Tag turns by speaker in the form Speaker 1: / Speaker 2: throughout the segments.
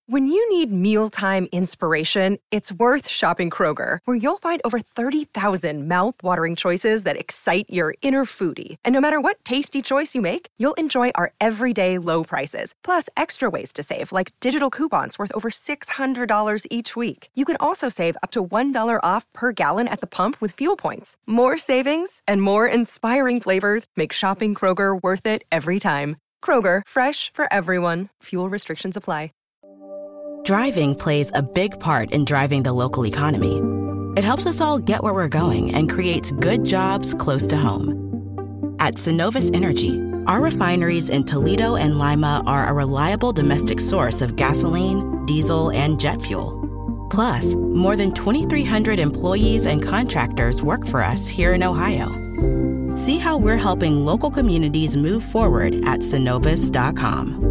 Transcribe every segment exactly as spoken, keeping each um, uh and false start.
Speaker 1: When you need mealtime inspiration, it's worth shopping Kroger, where you'll find over thirty thousand mouth-watering choices that excite your inner foodie. And no matter what tasty choice you make, you'll enjoy our everyday low prices, plus extra ways to save, like digital coupons worth over six hundred dollars each week. You can also save up to one dollar off per gallon at the pump with fuel points. More savings and more inspiring flavors make shopping Kroger worth it every time. Kroger, fresh for everyone. Fuel restrictions apply.
Speaker 2: Driving plays a big part in driving the local economy. It helps us all get where we're going and creates good jobs close to home. At Synovus Energy, our refineries in Toledo and Lima are a reliable domestic source of gasoline, diesel, and jet fuel. Plus, more than twenty-three hundred employees and contractors work for us here in Ohio. See how we're helping local communities move forward at Synovus dot com.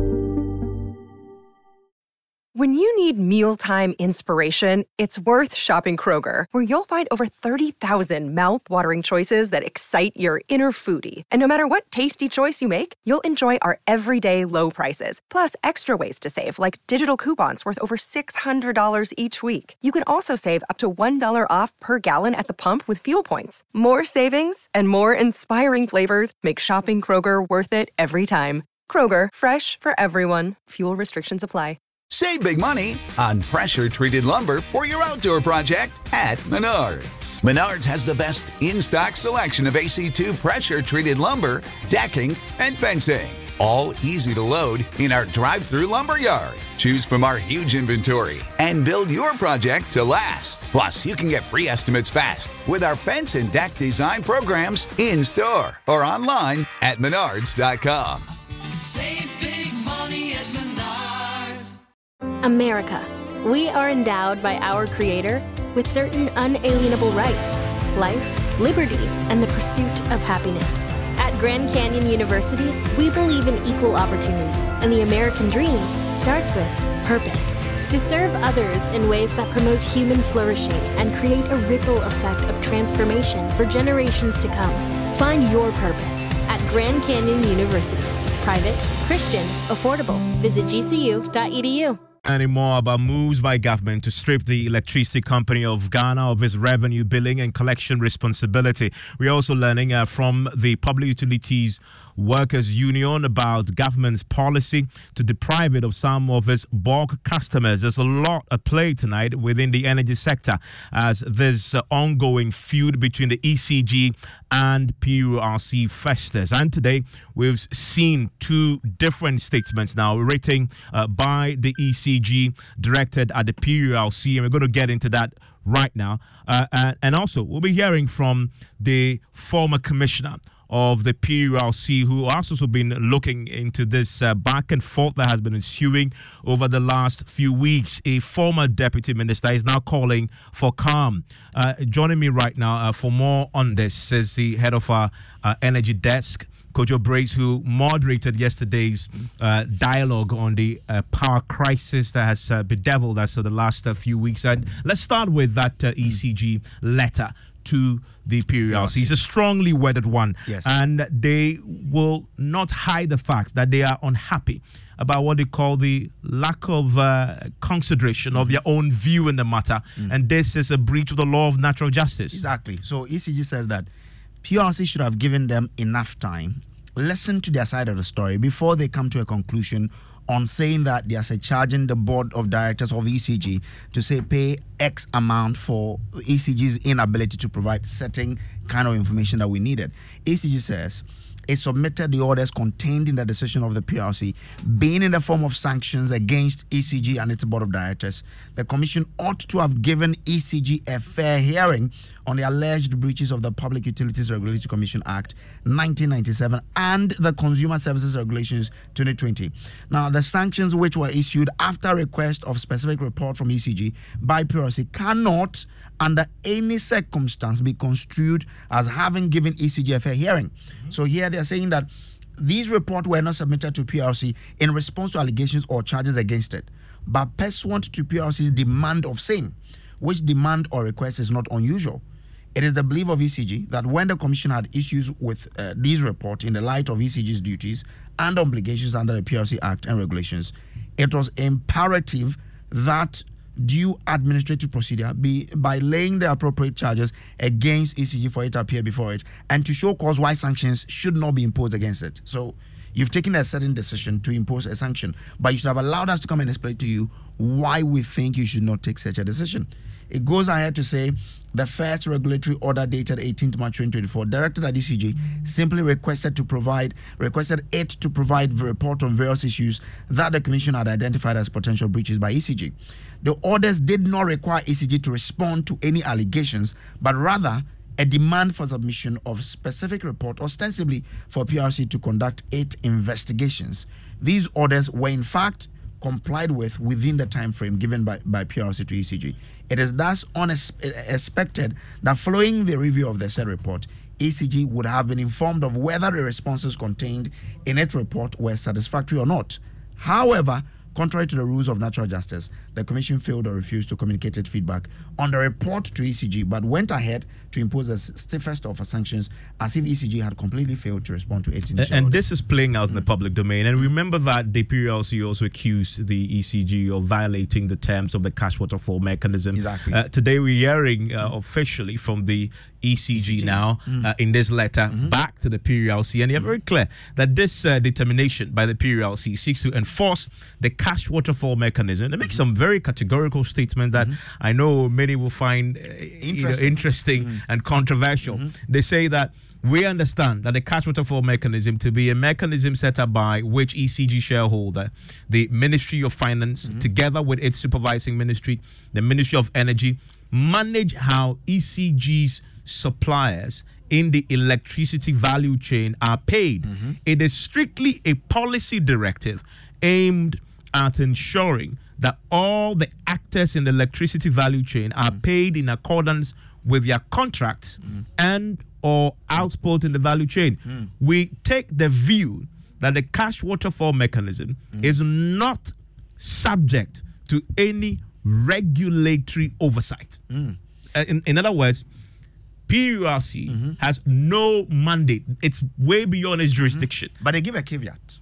Speaker 1: When you need mealtime inspiration, it's worth shopping Kroger, where you'll find over thirty thousand mouth-watering choices that excite your inner foodie. And no matter what tasty choice you make, you'll enjoy our everyday low prices, plus extra ways to save, like digital coupons worth over six hundred dollars each week. You can also save up to one dollar off per gallon at the pump with fuel points. More savings and more inspiring flavors make shopping Kroger worth it every time. Kroger, fresh for everyone. Fuel restrictions apply.
Speaker 3: Save big money on pressure-treated lumber for your outdoor project at Menards. Menards has the best in-stock selection of A C two pressure-treated lumber, decking, and fencing. All easy to load in our drive-through lumber yard. Choose from our huge inventory and build your project to last. Plus, you can get free estimates fast with our fence and deck design programs in-store or online at menards dot com.
Speaker 4: Save big money at Menards.
Speaker 5: America. We are endowed by our Creator with certain unalienable rights: life, liberty, and the pursuit of happiness. At Grand Canyon University, we believe in equal opportunity, and the American dream starts with purpose. To serve others in ways that promote human flourishing and create a ripple effect of transformation for generations to come. Find your purpose at Grand Canyon University. Private, Christian, affordable. Visit G C U dot E D U.
Speaker 6: Anymore about moves by government to strip the Electricity Company of Ghana of its revenue billing and collection responsibility. We're also learning uh, from the Public Utilities Workers Union about government's policy to deprive it of some of its bulk customers. There's a lot at play tonight within the energy sector as there's uh, ongoing feud between the E C G and P U R C festers. And today we've seen two different statements now written uh, by the E C G directed at the P U R C, and we're going to get into that right now. Uh, and, and also we'll be hearing from the former commissioner of the P U R C, who has also been looking into this uh, back and forth that has been ensuing over the last few weeks. A former deputy minister is now calling for calm. Uh, joining me right now uh, for more on this is the head of our uh, energy desk, Kojo Brace, who moderated yesterday's uh, dialogue on the uh, power crisis that has uh, bedeviled us for the last uh, few weeks. And let's start with that uh, E C G letter to the P U R C. It's a strongly worded one.
Speaker 7: Yes.
Speaker 6: And they will not hide the fact that they are unhappy about what they call the lack of uh, consideration of their own view in the matter. Mm. And this is a breach of the law of natural justice.
Speaker 7: Exactly. So E C G says that P U R C should have given them enough time, listen to their side of the story before they come to a conclusion on saying that they are charging the board of directors of E C G to say pay X amount for E C G's inability to provide certain kind of information that we needed. E C G says it submitted the orders contained in the decision of the P R C, being in the form of sanctions against E C G and its board of directors. The commission ought to have given E C G a fair hearing on the alleged breaches of the Public Utilities Regulatory Commission Act nineteen ninety-seven and the Consumer Services Regulations twenty twenty. Now, the sanctions which were issued after request of specific report from E C G by P R C cannot, under any circumstance, be construed as having given E C G a fair hearing. Mm-hmm. So here they are saying that these reports were not submitted to P R C in response to allegations or charges against it, but pursuant to P R C's demand of same, which demand or request is not unusual. It is the belief of E C G that when the Commission had issues with uh, these reports in the light of E C G's duties and obligations under the P R C Act and regulations, it was imperative that due administrative procedure be by laying the appropriate charges against E C G for it to appear before it, and to show cause why sanctions should not be imposed against it. So you've taken a certain decision to impose a sanction, but you should have allowed us to come and explain to you why we think you should not take such a decision. It goes ahead to say the first regulatory order dated eighteenth March twenty twenty-four directed at E C G simply requested to provide requested it to provide the report on various issues that the Commission had identified as potential breaches by E C G. The orders did not require E C G to respond to any allegations, but rather a demand for submission of specific report, ostensibly for P R C to conduct eight investigations. These orders were in fact complied with within the time frame given by, by P R C to E C G. It is thus unexpected that following the review of the said report, E C G would have been informed of whether the responses contained in its report were satisfactory or not. However, contrary to the rules of natural justice, the Commission failed or refused to communicate its feedback on the report to E C G, but went ahead to impose the stiffest of sanctions as if E C G had completely failed to respond to its initial
Speaker 6: And
Speaker 7: order.
Speaker 6: this is playing out mm. in the public domain. And remember that the P R C also accused the E C G of violating the terms of the cash waterfall mechanism.
Speaker 7: Exactly.
Speaker 6: Uh, today we're hearing uh, officially from the E C G, E C G. now mm. uh, in this letter mm-hmm. back to the P R C, and they're very clear that this uh, determination by the P R C seeks to enforce the cash waterfall mechanism. They make mm-hmm. some very categorical statements that mm-hmm. I know many will find uh, interesting, you know, interesting mm-hmm. and controversial. Mm-hmm. They say that we understand that the cash waterfall mechanism to be a mechanism set up by which E C G shareholder, the Ministry of Finance, mm-hmm. together with its supervising ministry, the Ministry of Energy, manage how E C G's suppliers in the electricity value chain are paid. Mm-hmm. It is strictly a policy directive aimed at ensuring that all the actors in the electricity value chain are mm-hmm. paid in accordance with their contracts mm-hmm. and or output in the value chain. Mm-hmm. We take the view that the cash waterfall mechanism mm-hmm. is not subject to any regulatory oversight. Mm. Uh, in, in other words, P R C mm-hmm. has no mandate. It's way beyond its jurisdiction.
Speaker 7: Mm-hmm. But they give a caveat.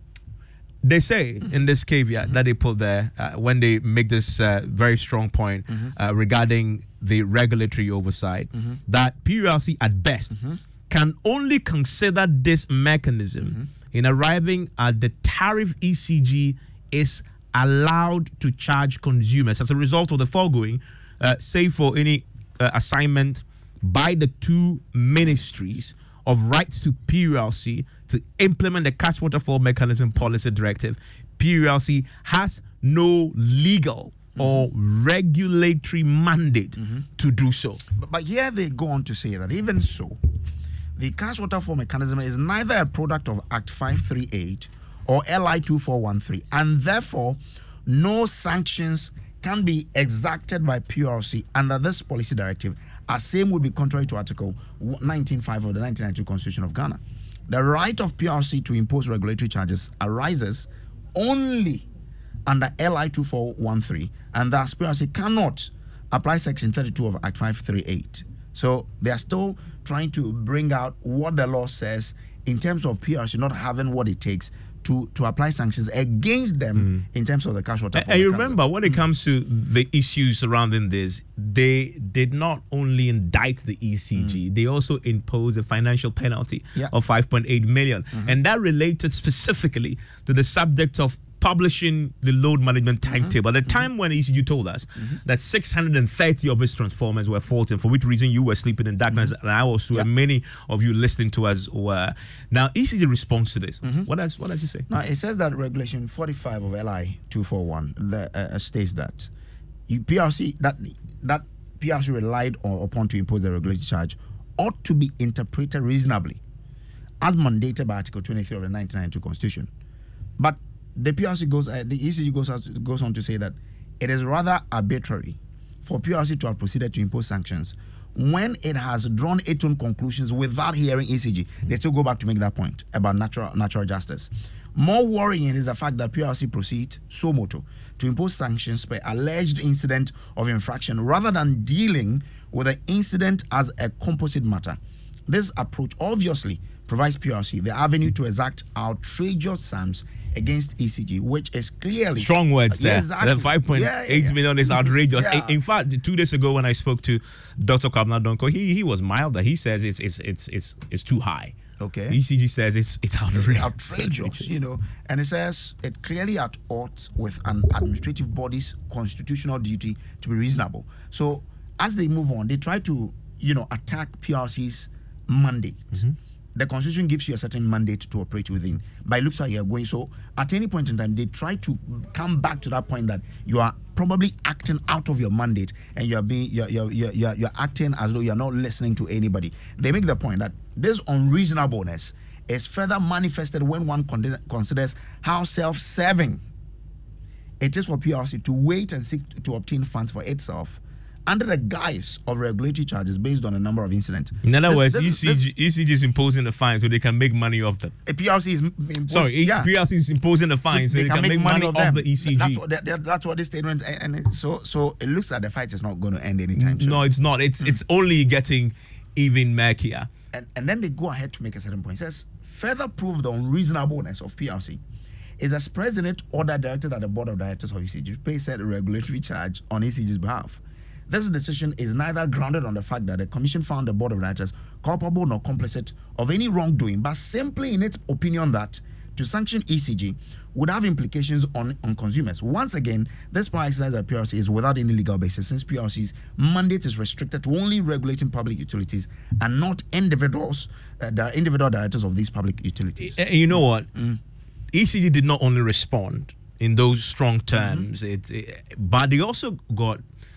Speaker 6: They say mm-hmm. in this caveat mm-hmm. that they put there uh, when they make this uh, very strong point mm-hmm. uh, regarding the regulatory oversight mm-hmm. that P R C at best mm-hmm. can only consider this mechanism mm-hmm. in arriving at the tariff E C G is allowed to charge consumers as a result of the foregoing, uh, save for any uh, assignment by the two ministries of rights to P R C to implement the cash waterfall mechanism policy directive. P R C has no legal mm-hmm. or regulatory mandate mm-hmm. to do so.
Speaker 7: But, but here they go on to say that even so, the cash waterfall mechanism is neither a product of Act five thirty-eight or L I two four one three, and therefore no sanctions can be exacted by P R C under this policy directive, as same would be contrary to Article nineteen point five of the nineteen ninety-two Constitution of Ghana. The right of P R C to impose regulatory charges arises only under L I two four one three, and thus P R C cannot apply Section thirty-two of Act five thirty-eight. So they are still trying to bring out what the law says in terms of P R C not having what it takes to, to apply sanctions against them mm. in terms of the cash waterfall.
Speaker 6: And you remember, when it mm. comes to the issues surrounding this, they did not only indict the E C G, mm. they also imposed a financial penalty yeah. of five point eight million. Mm-hmm. And that related specifically to the subject of publishing the load management timetable. Mm-hmm. At the time mm-hmm. when E C G told us mm-hmm. that six hundred thirty of its transformers were faulty, for which reason you were sleeping in darkness, mm-hmm. and I was too, yeah. and many of you listening to us were. Now, E C G responds to this. Mm-hmm. What does what does it say?
Speaker 7: Now, it says that Regulation forty-five of L I two forty-one the, uh, states that you, P R C that that P R C relied on, upon to impose the regulatory charge ought to be interpreted reasonably, as mandated by Article twenty-three of the nineteen ninety-two Constitution. But the P R C goes, uh, the E C G goes, out, goes on to say that it is rather arbitrary for P R C to have proceeded to impose sanctions when it has drawn its own conclusions without hearing E C G. Mm-hmm. They still go back to make that point about natural natural justice. More worrying is the fact that P R C proceeds so moto to impose sanctions per alleged incident of infraction rather than dealing with the incident as a composite matter. This approach obviously provides P R C the avenue to exact outrageous sums against E C G, which is clearly
Speaker 6: strong words there.
Speaker 7: Yeah, exactly.
Speaker 6: The five point eight
Speaker 7: yeah,
Speaker 6: million
Speaker 7: yeah.
Speaker 6: is outrageous.
Speaker 7: Yeah.
Speaker 6: In fact, two days ago when I spoke to Doctor Kwabena Donkor, he he was milder. He says it's it's it's it's it's too high.
Speaker 7: Okay.
Speaker 6: E C G says it's it's outrageous.
Speaker 7: outrageous, you know, and it says it clearly at odds with an administrative body's constitutional duty to be reasonable. So as they move on, they try to, you know, attack P R C's mandate. Mm-hmm. The constitution gives you a certain mandate to operate within. But it looks like you're going. So at any point in time, they try to come back to that point that you are probably acting out of your mandate and you're being you're you're you're, you're, you're acting as though you're not listening to anybody. They make the point that this unreasonableness is further manifested when one con- considers how self-serving it is for P R C to wait and seek to obtain funds for itself under the guise of regulatory charges based on a number of incidents.
Speaker 6: In other
Speaker 7: this,
Speaker 6: words,
Speaker 7: this,
Speaker 6: E C G,
Speaker 7: this,
Speaker 6: E C G is imposing the fine so they can make money off them.
Speaker 7: A P R C is imposed,
Speaker 6: sorry,
Speaker 7: yeah.
Speaker 6: P R C is imposing the fine so, so they, they can, can make, make money, money off, off the E C G.
Speaker 7: That's what, they, that's what this statement, and it, so so it looks like the fight is not going to end anytime soon.
Speaker 6: No, it's not. It's mm. it's only getting even murkier.
Speaker 7: And and then they go ahead to make a certain point. It says further prove the unreasonableness of P R C is as President order directed at the board of directors of E C G to pay said regulatory charge on E C G's behalf. This decision is neither grounded on the fact that the commission found the board of directors culpable nor complicit of any wrongdoing, but simply in its opinion that to sanction E C G would have implications on, on consumers. Once again, this power exercise by P R C is without any legal basis, since P R C's mandate is restricted to only regulating public utilities and not individuals, uh, the individual directors of these public utilities.
Speaker 6: Uh, you know what? Mm. E C G did not only respond in those strong terms, mm-hmm. it, it, but they also got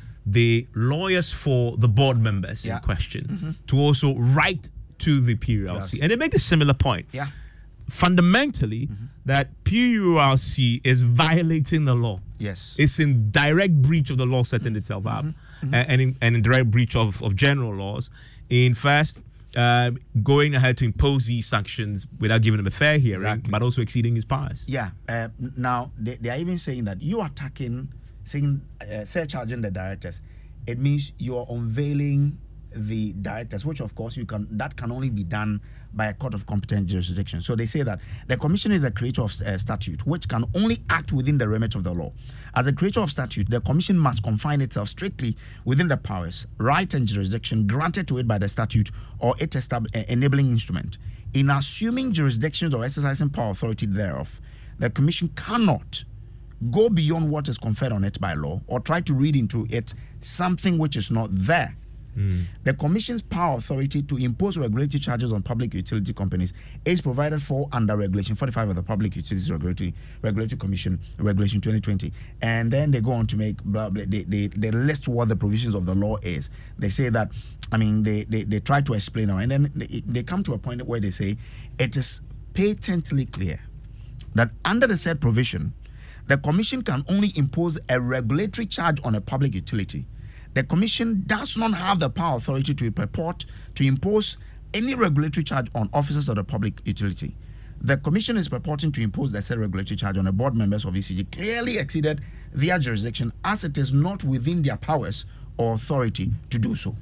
Speaker 6: the lawyers for the board members yeah. in question mm-hmm. to also write to the P U R C. Yes. And they make a similar point.
Speaker 7: Yeah.
Speaker 6: Fundamentally, mm-hmm. that P U R C is violating the law.
Speaker 7: Yes.
Speaker 6: It's in direct breach of the law setting mm-hmm. itself up mm-hmm. and, in, and in direct breach of, of general laws. In first, uh, going ahead to impose these sanctions without giving him a fair hearing, exactly. but also exceeding his powers.
Speaker 7: Yeah. Uh, now, they, they are even saying that you are attacking saying uh, surcharging the directors, it means you are unveiling the directors, which of course you can that can only be done by a court of competent jurisdiction. So they say that the commission is a creator of uh, statute which can only act within the remit of the law. As a creator of statute, the commission must confine itself strictly within the powers, right, and jurisdiction granted to it by the statute or its estab- uh, enabling instrument. In assuming jurisdictions or exercising power authority thereof, the commission cannot go beyond what is conferred on it by law or try to read into it something which is not there. Mm. The Commission's power authority to impose regulatory charges on public utility companies is provided for under Regulation forty-five of the Public Utilities Regulatory Regulatory Commission, Regulation twenty twenty. And then they go on to make blah, blah, they, they, they list what the provisions of the law is. They say that, I mean, they, they, they try to explain now, and then they, they come to a point where they say it is patently clear that under the said provision, the Commission can only impose a regulatory charge on a public utility. The Commission does not have the power authority to purport to impose any regulatory charge on officers of the public utility. The Commission is purporting to impose the said regulatory charge on the board members of E C G clearly exceeded their jurisdiction, as it is not within their powers or authority to do so.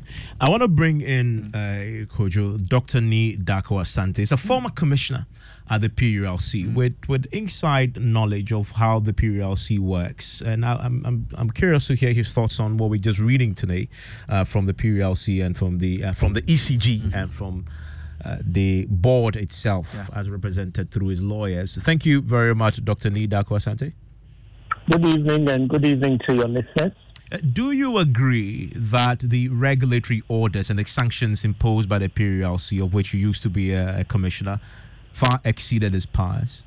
Speaker 6: I want to bring in uh, Kojo, Doctor Nii Darko Asante. He's a former commissioner at the P U L C mm. with, with inside knowledge of how the P U L C works. And I, I'm, I'm I'm curious to hear his thoughts on what we're just reading today uh, from the P U L C and from the uh, from the E C G mm-hmm. and from uh, the board itself yeah. as represented through his lawyers. Thank you very much, Doctor Nii Darko Asante.
Speaker 8: Good evening, and good evening to your listeners.
Speaker 6: Uh, do you agree that the regulatory orders and the sanctions imposed by the P U L C, of which you used to be a, a commissioner, far exceeded his powers?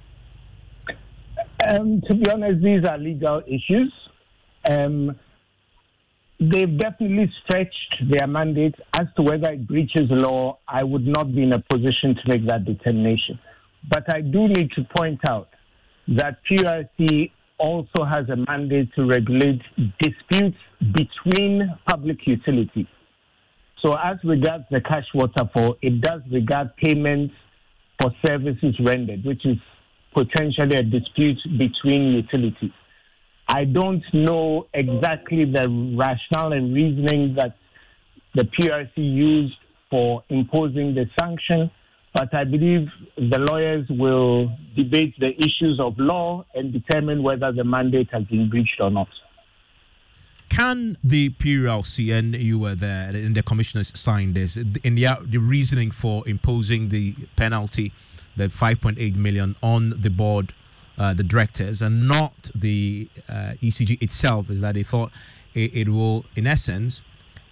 Speaker 8: Um, to be honest, these are legal issues. Um, they've definitely stretched their mandate. As to whether it breaches law, I would not be in a position to make that determination. But I do need to point out that P U L C also has a mandate to regulate disputes between public utilities. So as regards the cash waterfall, it does regard payments for services rendered, which is potentially a dispute between utilities. I don't know exactly the rationale and reasoning that the P R C used for imposing the sanction, But I believe the lawyers will debate the issues of law and determine whether the mandate has been breached or not.
Speaker 6: Can the P U L C, and you were there, and the commissioners signed this, in the, the reasoning for imposing the penalty, the five point eight million on the board, uh, the directors, and not the uh, E C G itself, is that they thought it, it will, in essence,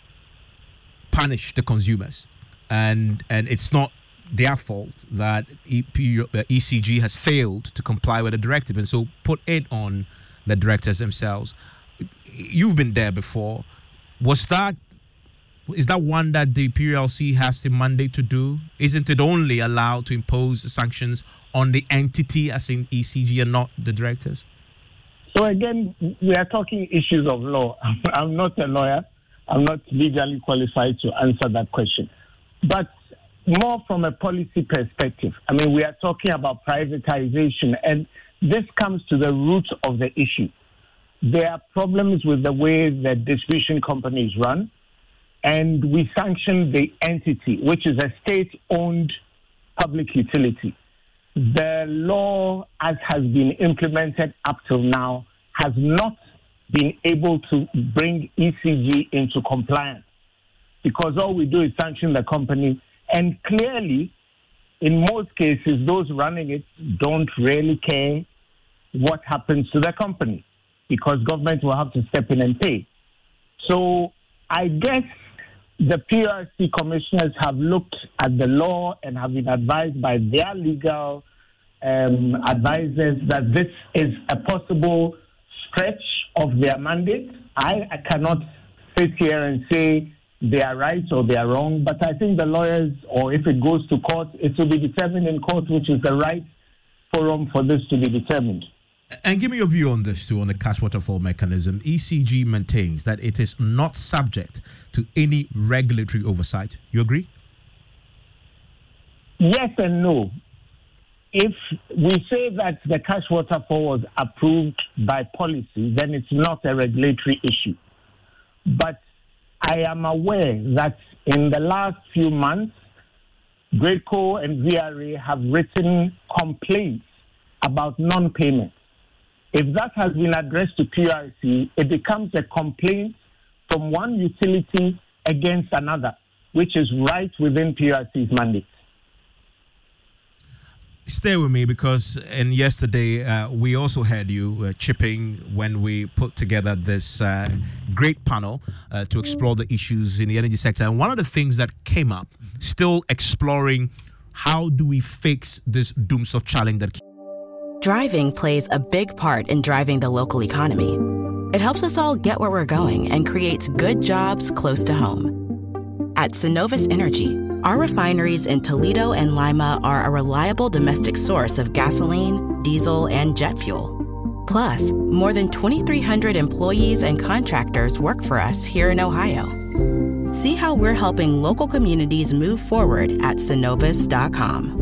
Speaker 6: punish the consumers, and and it's not their fault that E C G has failed to comply with the directive, and so put it on the directors themselves. You've been there before. Was that is that one that the P U L C has the mandate to do? Isn't it only allowed to impose sanctions on the entity, as in E C G, and not the directors?
Speaker 8: So again, we are talking issues of law. I'm not a lawyer. I'm not legally qualified to answer that question. But more from a policy perspective, I mean, we are talking about privatization, and this comes to the root of the issue. There are problems with the way the distribution companies run, and we sanction the entity, which is a state-owned public utility. The law, as has been implemented up till now, has not been able to bring E C G into compliance, because all we do is sanction the company, and clearly, in most cases, those running it don't really care what happens to the company, because government will have to step in and pay. So I guess the P U L C commissioners have looked at the law and have been advised by their legal um, advisors that this is a possible stretch of their mandate. I, I cannot sit here and say they are right or they are wrong, but I think the lawyers, or if it goes to court, it will be determined in court, which is the right forum for this to be determined.
Speaker 6: And give me your view on this too, on the cash waterfall mechanism. E C G maintains that it is not subject to any regulatory oversight. You agree?
Speaker 8: Yes and no. If we say that the cash waterfall was approved by policy, then it's not a regulatory issue. But I am aware that in the last few months, GRADECO and V R A have written complaints about non-payment. If that has been addressed to P U L C, it becomes a complaint from one utility against another, which is right within P U L C's mandate.
Speaker 6: Stay with me, because and yesterday uh, we also had you uh, chipping when we put together this uh, great panel uh, to explore the issues in the energy sector. And one of the things that came up, still exploring how do we fix this doomsday challenge that.
Speaker 2: Driving plays a big part in driving the local economy. It helps us all get where we're going and creates good jobs close to home. At Synovus Energy, our refineries in Toledo and Lima are a reliable domestic source of gasoline, diesel, and jet fuel. Plus, more than twenty-three hundred employees and contractors work for us here in Ohio. See how we're helping local communities move forward at Synovus dot com.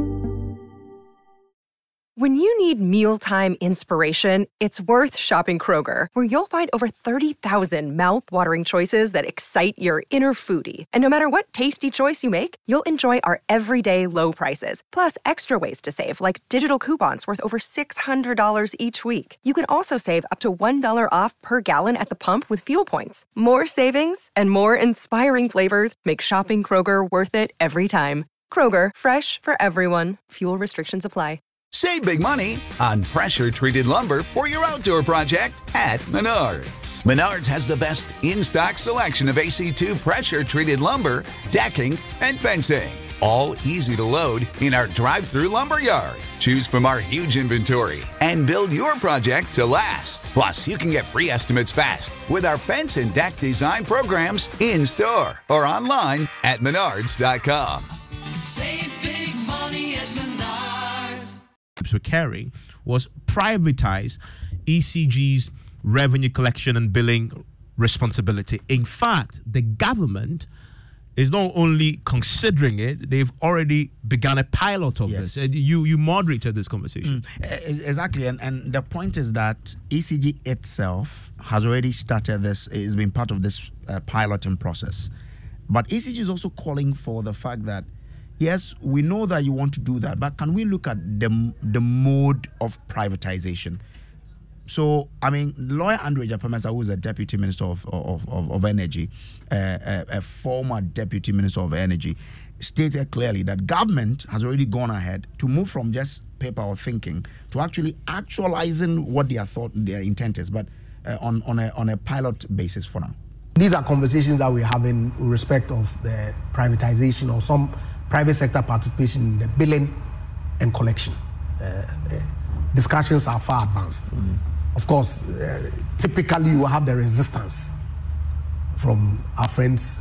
Speaker 1: When you need mealtime inspiration, it's worth shopping Kroger, where you'll find over thirty thousand mouth-watering choices that excite your inner foodie. And no matter what tasty choice you make, you'll enjoy our everyday low prices, plus extra ways to save, like digital coupons worth over six hundred dollars each week. You can also save up to one dollar off per gallon at the pump with fuel points. More savings and more inspiring flavors make shopping Kroger worth it every time. Kroger, fresh for everyone. Fuel restrictions apply.
Speaker 3: Save big money on pressure-treated lumber for your outdoor project at Menards. Menards has the best in-stock selection of A C two pressure-treated lumber, decking, and fencing. All easy to load in our drive-through lumber yard. Choose from our huge inventory and build your project to last. Plus, you can get free estimates fast with our fence and deck design programs in-store or online at menards dot com.
Speaker 4: Save big money at Menards.
Speaker 6: Were carrying was privatize E C G's revenue collection and billing responsibility. In fact, the government is not only considering it, they've already begun a pilot of
Speaker 7: Yes.
Speaker 6: this. You you moderated this conversation.
Speaker 7: Mm, exactly, and, and the point is that E C G itself has already started this, it's been part of this uh, piloting process. But E C G is also calling for the fact that yes, we know that you want to do that, but can we look at the, the mode of privatization? So, I mean, lawyer Andrew Japamesa, who is a deputy minister of, of, of, of energy, uh, a, a former deputy minister of energy, stated clearly that government has already gone ahead to move from just paper or thinking to actually actualizing what their thought, their intent is, but uh, on, on, a, on a pilot basis for now.
Speaker 9: These are conversations that we're having with respect of the privatization or some private sector participation in the billing and collection. Uh, uh, discussions are far advanced. Mm. Of course, uh, typically you will have the resistance from our friends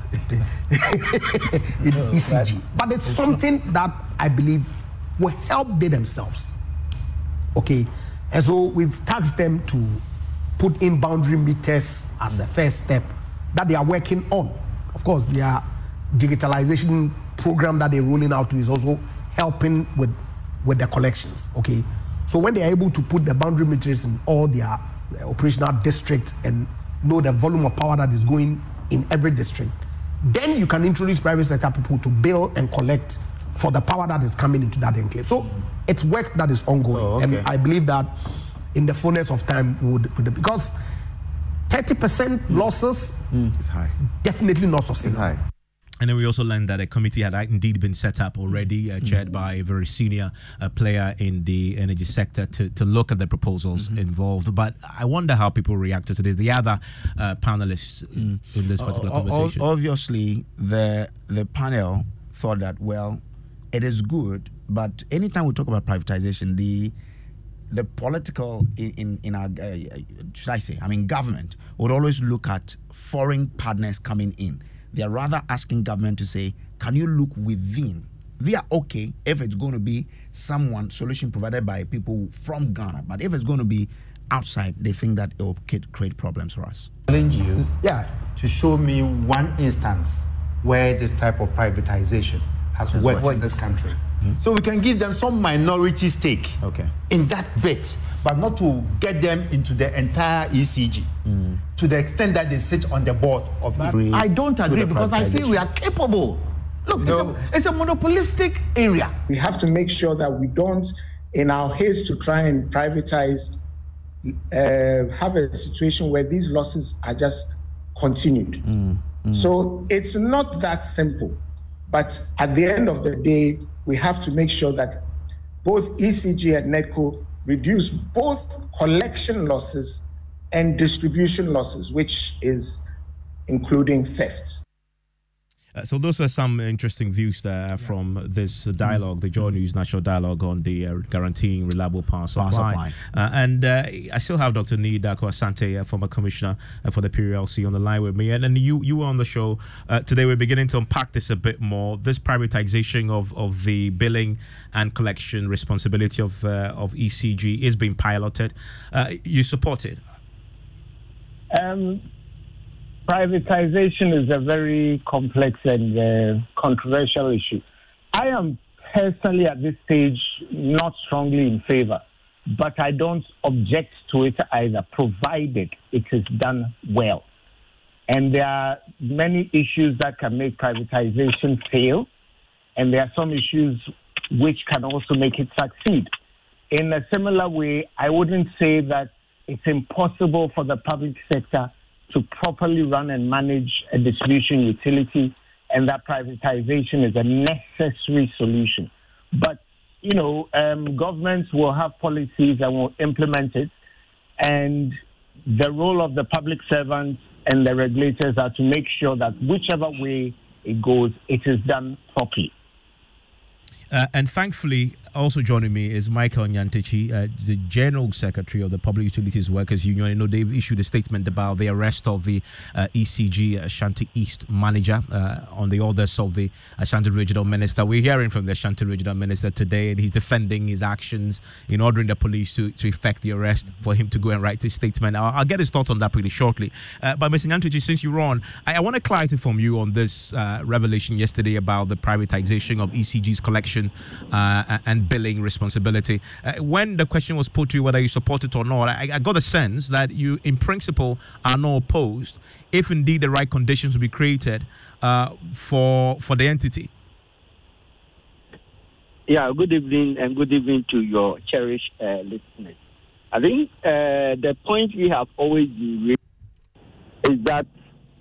Speaker 9: in E C G. But it's something that I believe will help they themselves. Okay, and so we've tasked them to put in boundary meters as a first step that they are working on. Of course, their digitalization program that they're rolling out to is also helping with, with the collections, okay? So when they are able to put the boundary meters in all their, their operational districts and know the volume of power that is going in every district, then you can introduce private sector people to bill and collect for the power that is coming into that enclave. So it's work that is ongoing. Oh, okay. And I believe that in the fullness of time, would, would because thirty percent losses mm. is high. Definitely not sustainable. It's high.
Speaker 6: And then we also learned that a committee had indeed been set up already, uh, chaired mm-hmm. by a very senior uh, player in the energy sector to, to look at the proposals mm-hmm. involved. But I wonder how people reacted to this. The other uh, panelists mm. in this particular uh, conversation.
Speaker 7: Obviously, the the panel thought that, well, it is good, but anytime we talk about privatization, the the political in in, in our uh, should I say, I mean, government would always look at foreign partners coming in. They are rather asking government to say, can you look within? They are okay if it's going to be someone, solution provided by people from Ghana. But if it's going to be outside, they think that it will create problems for us.
Speaker 10: Challenge you yeah. to show me one instance where this type of privatization has That's worked right. in this country. Mm-hmm. So we can give them some minority stake okay. in that bit, but not to get them into the entire E C G mm. to the extent that they sit on the board of E C G. I don't agree because I feel we are capable. Look, no. it's, a, it's a monopolistic area.
Speaker 11: We have to make sure that we don't, in our haste to try and privatize, uh, have a situation where these losses are just continued. Mm. Mm. So it's not that simple. But at the end of the day, we have to make sure that both E C G and NEDCO reduce both collection losses and distribution losses, which is including theft.
Speaker 6: Uh, so those are some interesting views there yeah. from this uh, dialogue, mm-hmm. the Joy News National Dialogue on the uh, guaranteeing reliable power supply. Power supply. Uh, and uh, I still have Doctor Nii Darko Asante, uh, former commissioner uh, for the P R L C, on the line with me. And then you you were on the show uh, today. We're beginning to unpack this a bit more. This privatization of, of the billing and collection responsibility of uh, of E C G is being piloted. Uh, you support it?
Speaker 8: Um. Privatization is a very complex and uh, controversial issue. I am personally at this stage not strongly in favor, but I don't object to it either, provided it is done well. And there are many issues that can make privatization fail, and there are some issues which can also make it succeed. In a similar way, I wouldn't say that it's impossible for the public sector to properly run and manage a distribution utility, and that privatization is a necessary solution. But, you know, um, governments will have policies and will implement it, and the role of the public servants and the regulators are to make sure that whichever way it goes, it is done properly.
Speaker 6: Uh, and thankfully, also joining me is Michael Nyantakyi, uh, the General Secretary of the Public Utilities Workers Union. I know they've issued a statement about the arrest of the uh, E C G Ashanti East manager uh, on the orders of the Ashanti Regional Minister. We're hearing from the Ashanti Regional Minister today, and he's defending his actions in ordering the police to, to effect the arrest for him to go and write his statement. I'll, I'll get his thoughts on that pretty shortly. Uh, but Mister Nyantakyi, since you're on, I, I want to clarify from you on this uh, revelation yesterday about the privatization of E C G's collection uh, and billing responsibility. Uh, when the question was put to you whether you support it or not, I, I got a sense that you, in principle, are not opposed if indeed the right conditions will be created uh, for for the entity.
Speaker 12: Yeah, good evening and good evening to your cherished uh, listeners. I think uh, the point we have always been raised is that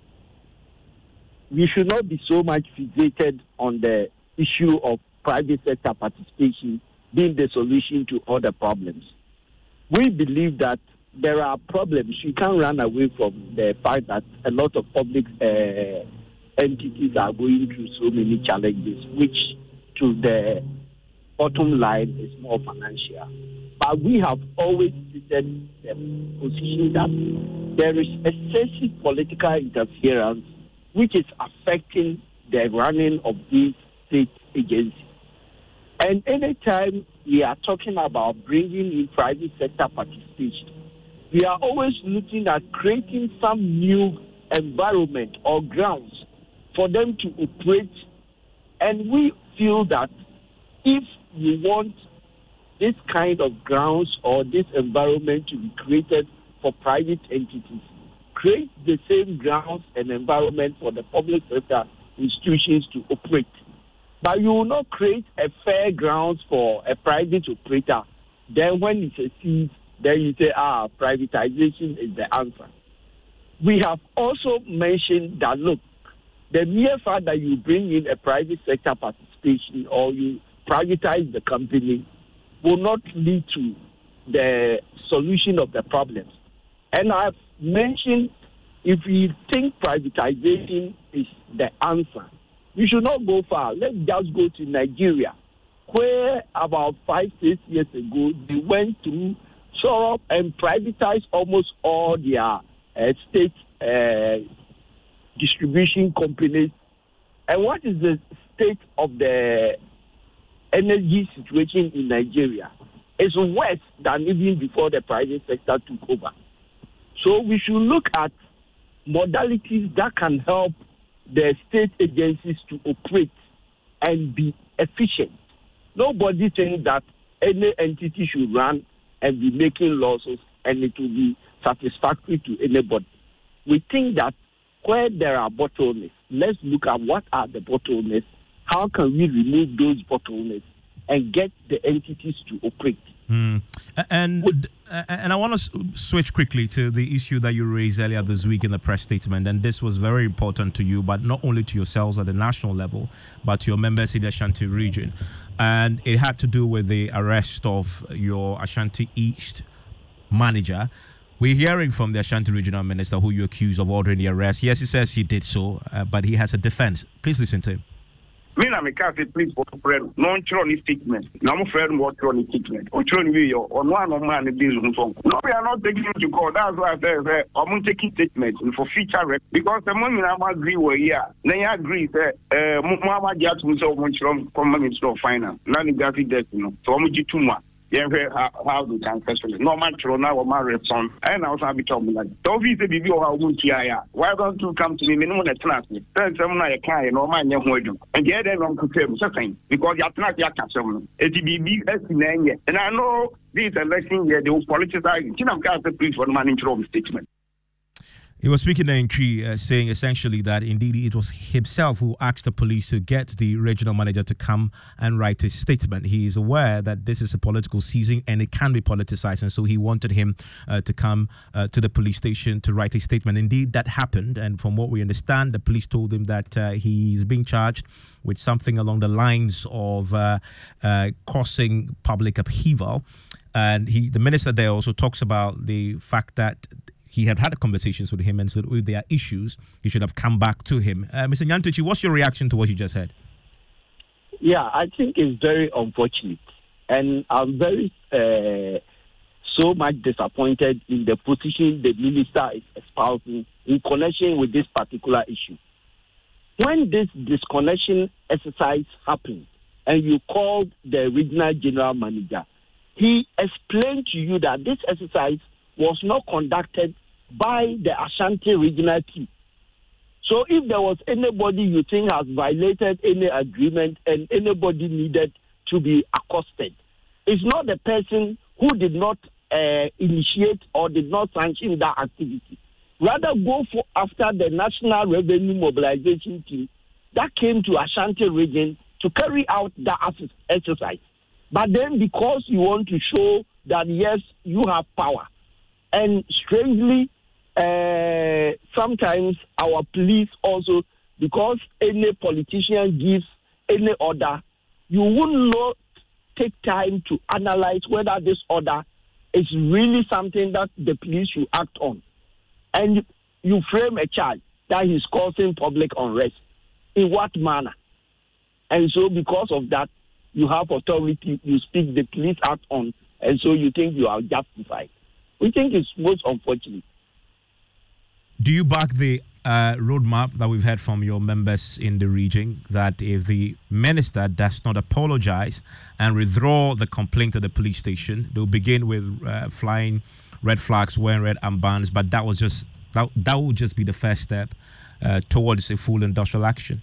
Speaker 12: we should not be so much fixated on the issue of private sector participation being the solution to all the problems. We believe that there are problems. You can't run away from the fact that a lot of public uh, entities are going through so many challenges, which to the bottom line is more financial. But we have always stated the position that there is excessive political interference which is affecting the running of these state agencies. And anytime we are talking about bringing in private sector participation, we are always looking at creating some new environment or grounds for them to operate. And we feel that if you want this kind of grounds or this environment to be created for private entities, create the same grounds and environment for the public sector institutions to operate. But you will not create a fair grounds for a private operator. Then when it succeeds, then you say, ah, privatization is the answer. We have also mentioned that, look, the mere fact that you bring in a private sector participation or you privatize the company will not lead to the solution of the problems. And I've mentioned if we think privatization is the answer, we should not go far. Let's just go to Nigeria, where about five, six years ago, they went through Sorop and privatized almost all their uh, state uh, distribution companies. And what is the state of the energy situation in Nigeria? It's worse than even before the private sector took over. So we should look at modalities that can help the state agencies to operate and be efficient. Nobody thinks that any entity should run and be making losses and it will be satisfactory to anybody. We think that where there are bottlenecks, let's look at what are the bottlenecks, how can we remove those bottlenecks and get the entities to operate.
Speaker 6: Mm. And and I want to switch quickly to the issue that you raised earlier this week in the press statement, and this was very important to you, but not only to yourselves at the national level, but to your members in the Ashanti region. And it had to do with the arrest of your Ashanti East manager. We're hearing from the Ashanti regional minister who you accuse of ordering the arrest. Yes, he says he did so, uh, but he has a defense. Please listen to him.
Speaker 13: Me na me ka say please for friend non chiro ni statement na mo friend mo chiro ni statement o chiro ni we o no an man ni biz so no we are not taking him to court. That's why I say say I'm taking statement for future rep because the money na agree we here na you agree say eh mo ma dia to say mo chiro come minister of finance na ni got it no so mo ji tuma yeah, how, how they can question it. No man, now or my son, and I was happy to me like, don't be the baby or how would you? Why don't you come to me? Minimum at last. Then someone I can, no man, young would and get them on confirm something because you're not your customer. It be big as nine years. And I know this election year, they will politicize. You know, got the police for the man in trouble statement.
Speaker 6: He was speaking in Cree, uh, saying essentially that indeed it was himself who asked the police to get the regional manager to come and write a statement. He is aware that this is a political seizing and it can be politicized, and so he wanted him uh, to come uh, to the police station to write a statement. Indeed, that happened, and from what we understand, the police told him that uh, he is being charged with something along the lines of uh, uh, causing public upheaval. And he, the minister there also talks about the fact that he had had conversations with him, and so if there are issues, he should have come back to him. Uh, Mister Nyantuchi, what's your reaction to what you just said?
Speaker 12: Yeah, I think it's very unfortunate. And I'm very, uh, so much disappointed in the position the minister is espousing in connection with this particular issue. When this disconnection exercise happened, and you called the regional general manager, he explained to you that this exercise was not conducted by the Ashanti regional team. So if there was anybody you think has violated any agreement and anybody needed to be accosted, it's not the person who did not uh, initiate or did not sanction that activity. Rather go for after the National Revenue Mobilization Team that came to Ashanti region to carry out the exercise. But then because you want to show that, yes, you have power. And strangely, uh, sometimes our police also, because any politician gives any order, you will not take time to analyze whether this order is really something that the police should act on. And you frame a charge that he's causing public unrest. In what manner? And so because of that, you have authority, you speak, the police act on, and so you think you are justified. We think it's most unfortunate.
Speaker 6: Do you back the uh, roadmap that we've heard from your members in the region that if the minister does not apologize and withdraw the complaint to the police station, they'll begin with uh, flying red flags, wearing red armbands, but that was just that, that would just be the first step uh, towards a full industrial action?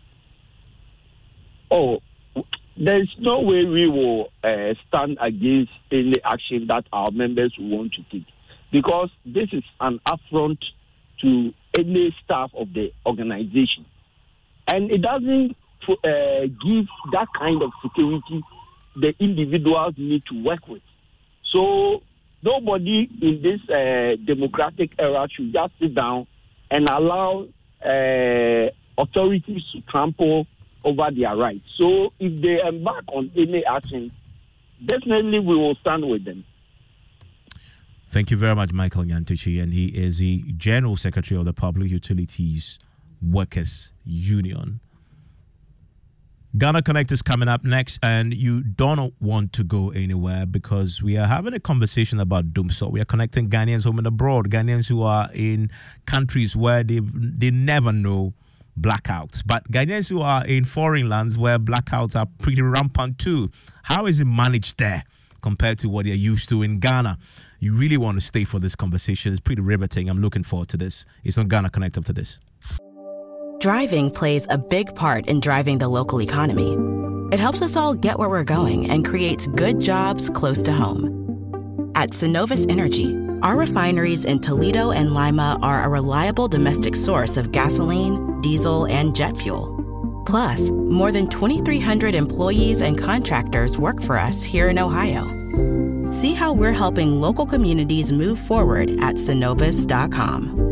Speaker 12: Oh, there's no way we will uh, stand against any action that our members want to take, because this is an affront to any staff of the organization. And it doesn't uh, give that kind of security the individuals need to work with. So nobody in this uh, democratic era should just sit down and allow uh, authorities to trample over their rights. So if they embark on any action, definitely we will stand with them.
Speaker 6: Thank you very much, Michael Nyantakyi, and he is the General Secretary of the Public Utilities Workers Union. Ghana Connect is coming up next, and you don't want to go anywhere because we are having a conversation about doomsday. We are connecting Ghanaians home and abroad, Ghanaians who are in countries where they they never know blackouts, but Ghanaians who are in foreign lands where blackouts are pretty rampant too. How is it managed there compared to what you're used to in Ghana? You really want to stay for this conversation. It's pretty riveting. I'm looking forward to this. It's on Ghana Connect up to this.
Speaker 2: Driving plays a big part in driving the local economy. It helps us all get where we're going and creates good jobs close to home. At Synovus Energy, our refineries in Toledo and Lima are a reliable domestic source of gasoline, diesel, and jet fuel. Plus, more than twenty-three hundred employees and contractors work for us here in Ohio. See how we're helping local communities move forward at synovus dot com.